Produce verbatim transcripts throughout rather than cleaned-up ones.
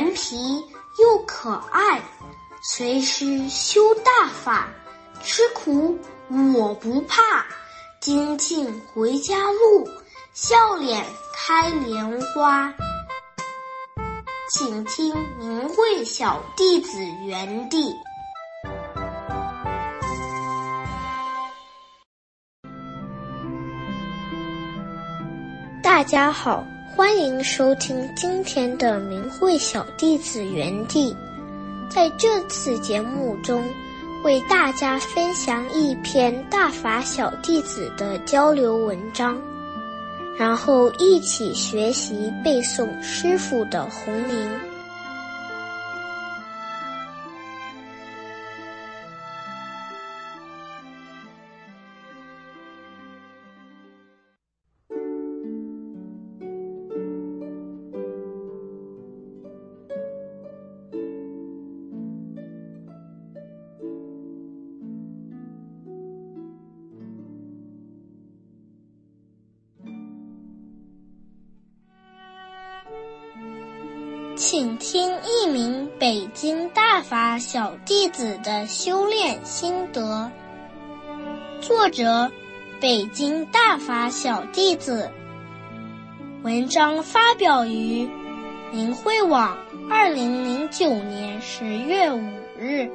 顽皮又可爱，随时修大法，吃苦我不怕。精进回家路，笑脸开莲花。请听明慧小弟子园地。大家好，欢迎收听今天的明慧小弟子园地。在这次节目中，为大家分享一篇大法小弟子的交流文章，然后一起学习背诵师父的弘铃。请听一名北京大法小弟子的修炼心得。作者：北京大法小弟子。文章发表于明慧网二零零九年十月五日。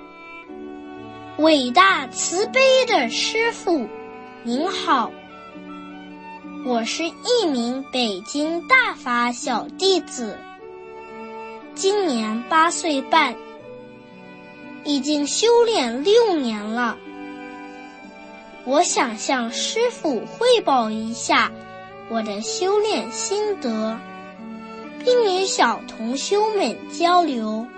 伟大慈悲的师父，您好，我是一名北京大法小弟子。今年八岁半，已经修炼六年了。我想向师父汇报一下我的修炼心得，并与小同修们交流。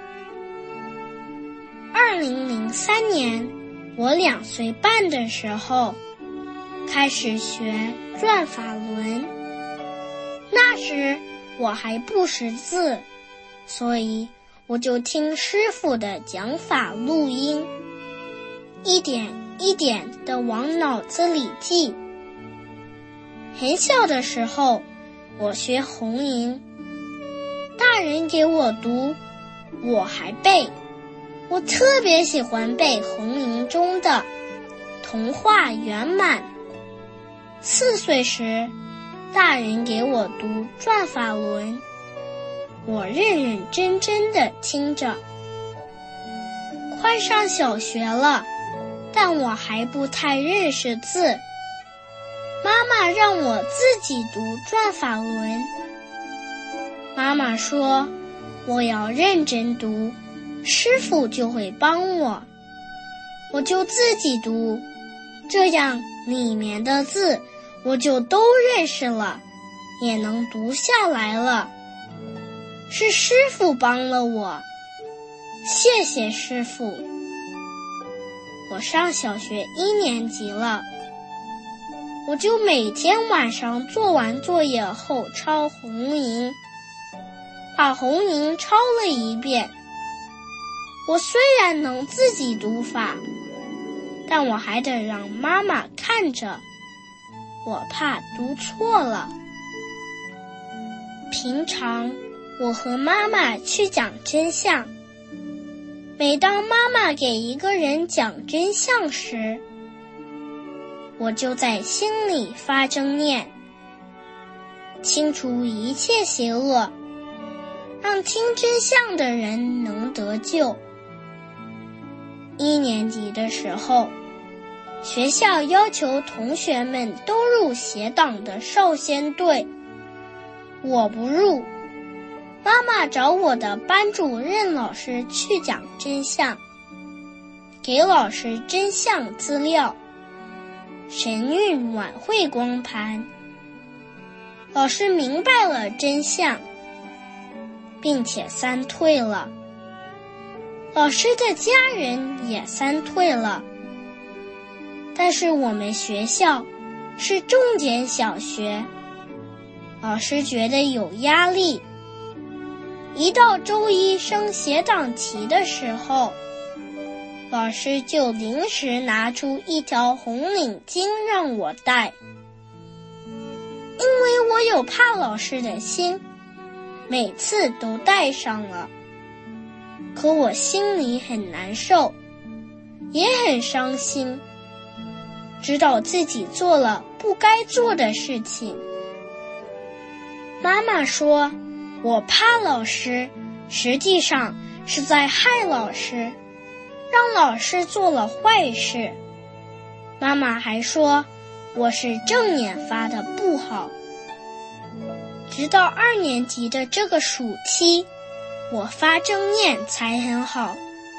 二零零三年，我两岁半的时候，开始学转法轮。那时我还不识字，所以我就听师父的讲法录音，一点一点地往脑子里记。很小的时候，我学弘铃，大人给我读，我还背。我特别喜欢背弘铃中的童话圆满。四岁时，大人给我读转法轮，我认认真真地听着。快上小学了，但我还不太认识字。妈妈让我自己读转法轮。妈妈说，我要认真读，师父就会帮我。我就自己读，这样里面的字我就都认识了，也能读下来了。是师父帮了我，谢谢师父。我上小学一年级了，我就每天晚上做完作业后抄弘铃，把弘铃抄了一遍。我虽然能自己读法，但我还得让妈妈看着，我怕读错了。平常我和妈妈去讲真相，每当妈妈给一个人讲真相时，我就在心里发正念，清除一切邪恶，让听真相的人能得救。一年级的时候，学校要求同学们都入邪党的少先队，我不入。妈妈找我的班主任老师去讲真相，给老师真相资料，神韵晚会光盘。老师明白了真相，并且三退了。老师的家人也三退了。但是我们学校是重点小学，老师觉得有压力。一到周一升协党旗的时候，老师就临时拿出一条红领巾让我戴。因为我有怕老师的心， 每次都带上了。可我心里很难受，也很伤心，知道自己做了不该做的事情。妈妈说，我怕老师，实际上是在害老师，让老师做了坏事。妈妈还说，我是正念发的不好。直到二年级的这个暑期，我发正念才很好。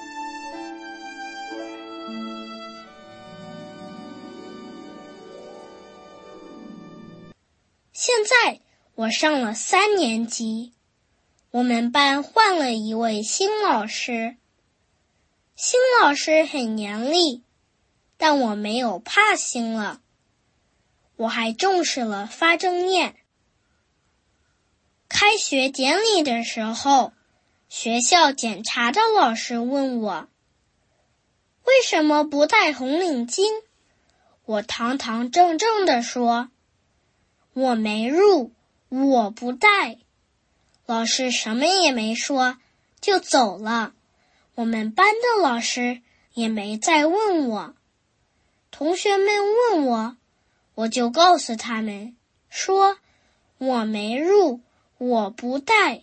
现在我上了三年级，我们班换了一位新老师。新老师很严厉，但我没有怕新了，我还重视了发正念。开学典礼的时候，学校检查的老师问我，为什么不戴红领巾？我堂堂正正地说，我没入，我不戴。老师什么也没说，就走了。我们班的老师也没再问我。同学们问我，我就告诉他们，说我没入，我不戴。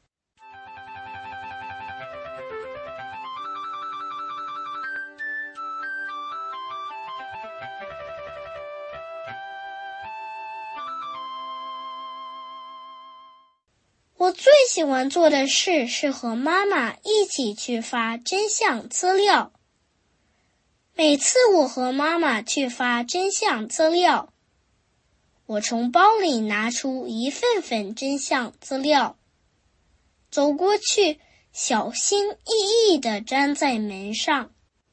我最喜欢做的事是和妈妈一起去发真相资料。每次我和妈妈去发真相资料，我从包里拿出一份份真相资料，走过去，小心翼翼地粘在门上。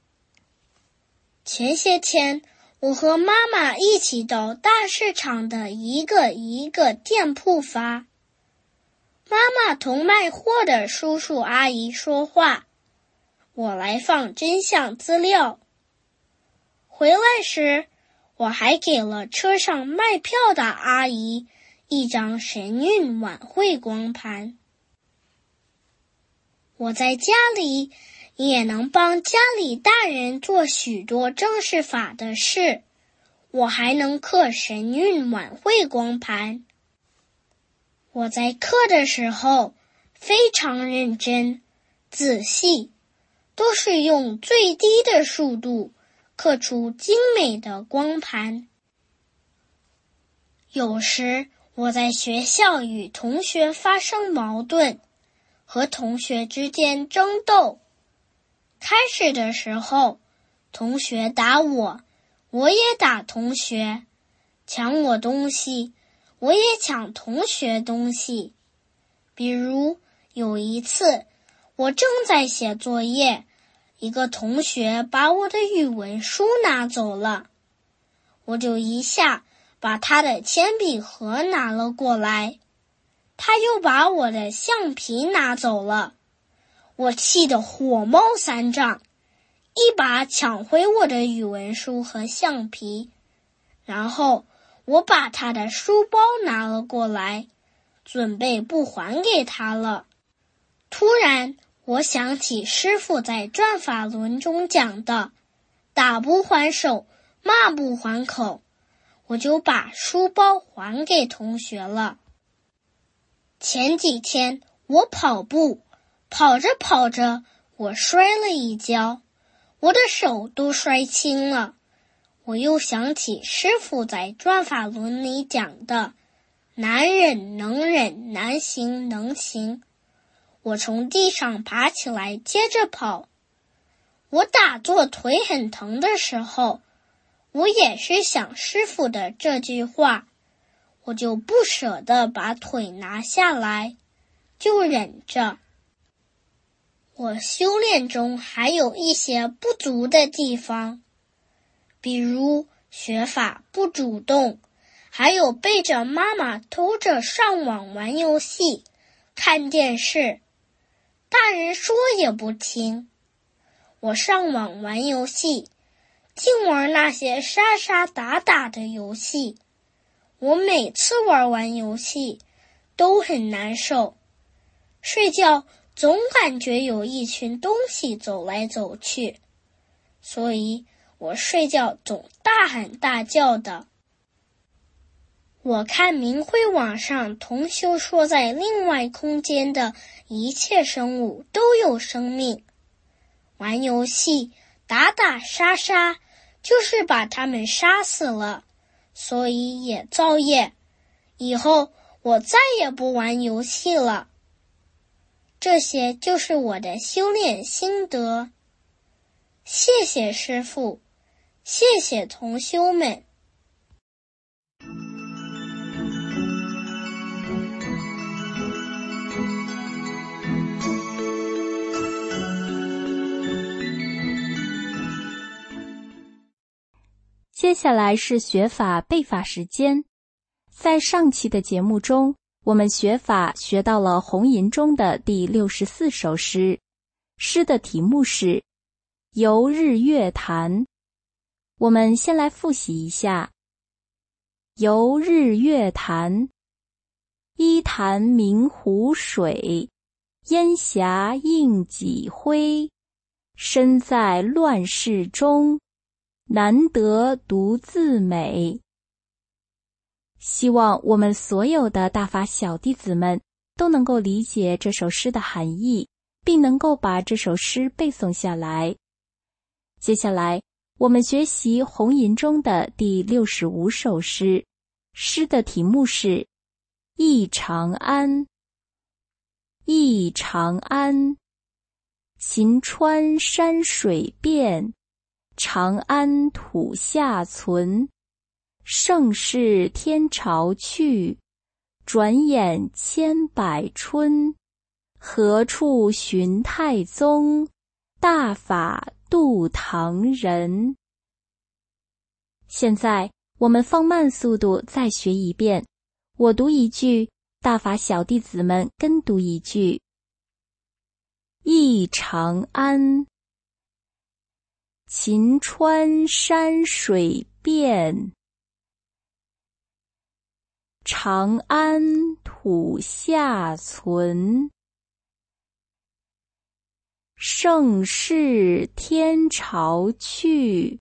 前些天，我和妈妈一起到大市场的一个一个店铺发。妈妈同卖货的叔叔阿姨说话，我来放真相资料。回来时，我还给了车上卖票的阿姨一张神韵晚会光盘。我在家里也能帮家里大人做许多正式法的事，我还能刻神韵晚会光盘。我在刻的时候非常认真、仔细，都是用最低的速度刻出精美的光盘。有时我在学校与同学发生矛盾，和同学之间争斗。开始的时候，同学打我，我也打同学，抢我东西，我也抢同学东西。比如有一次，我正在写作业，一个同学把我的语文书拿走了，我就一下把他的铅笔盒拿了过来，他又把我的橡皮拿走了，我气得火冒三丈，一把抢回我的语文书和橡皮，然后我把他的书包拿了过来，准备不还给他了。突然，我想起师父在转法轮中讲的，打不还手，骂不还口，我就把书包还给同学了。前几天我跑步，跑着跑着，我摔了一跤，我的手都摔青了。我又想起师父在转法轮里讲的，难忍能忍，难行能行。我从地上爬起来，接着跑。我打坐腿很疼的时候，我也是想师父的这句话，我就不舍得把腿拿下来，就忍着。我修炼中还有一些不足的地方，比如学法不主动，还有背着妈妈偷着上网玩游戏、看电视，大人说也不听。我上网玩游戏，净玩那些杀杀打打的游戏，我每次玩完游戏都很难受， 睡觉总感觉有一群东西走来走去，所以我睡觉总大喊大叫的。我看明慧网上同修说，在另外空间的一切生物都有生命，玩游戏打打杀杀就是把他们杀死了，所以也造业。以后我再也不玩游戏了。这些就是我的修炼心得。谢谢师父，谢谢同修们。 接下来是学法背法时间。在上期的节目中，我们学法学到了红吟中的第六十四首诗，诗的题目是游日月潭。我们先来复习一下。游日月潭，一潭明湖水，烟霞映几辉，身在乱世中，难得独自美。希望我们所有的大法小弟子们都能够理解这首诗的含义，并能够把这首诗背诵下来。接下来，我们学习红吟中的第六十五首诗，诗的题目是忆长安。忆长安，秦川山水变，长安土下存。盛世天朝去，转眼千百春。何处寻太宗，大法度唐人。现在我们放慢速度再学一遍，我读一句，大法小弟子们跟读一句。忆长安，秦川山水变，长安土下存。盛世天朝去，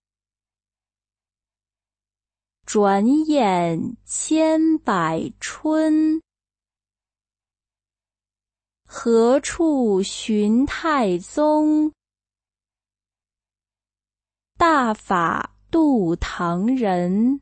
转眼千百春。何处寻太宗，大法度唐人。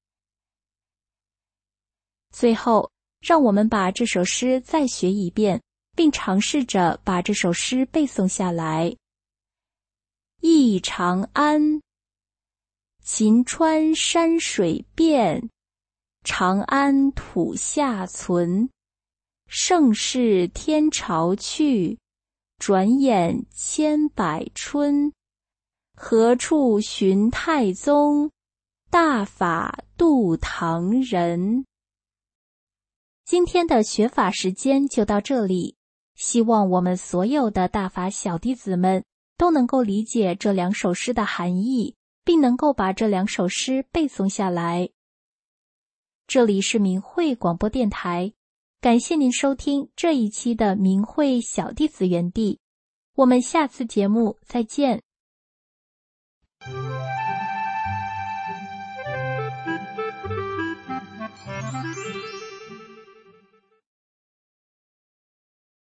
最后，让我们把这首诗再学一遍，并尝试着把这首诗背诵下来。忆长安，秦川山水变，长安土下存。盛世天朝去，转眼千百春。何处寻太宗，大法度唐人。今天的学法时间就到这里，希望我们所有的大法小弟子们都能够理解这两首诗的含义，并能够把这两首诗背诵下来。这里是明慧广播电台，感谢您收听这一期的明慧小弟子园地，我们下次节目再见。